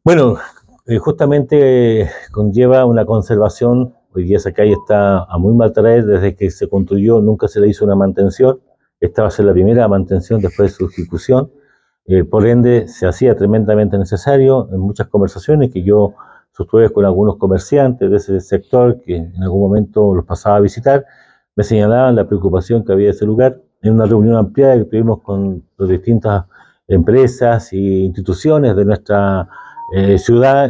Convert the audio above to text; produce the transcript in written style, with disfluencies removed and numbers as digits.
Bueno, justamente conlleva una conservación. Hoy día esa calle está a muy mal traer, desde que se construyó nunca se le hizo una mantención. Esta va a ser la primera mantención después de su ejecución. Por ende, se hacía tremendamente necesario en muchas conversaciones que yo sostuve con algunos comerciantes de ese sector que en algún momento los pasaba a visitar, me señalaban la preocupación que había de ese lugar. En una reunión ampliada que tuvimos con las distintas empresas e instituciones de nuestra ciudad,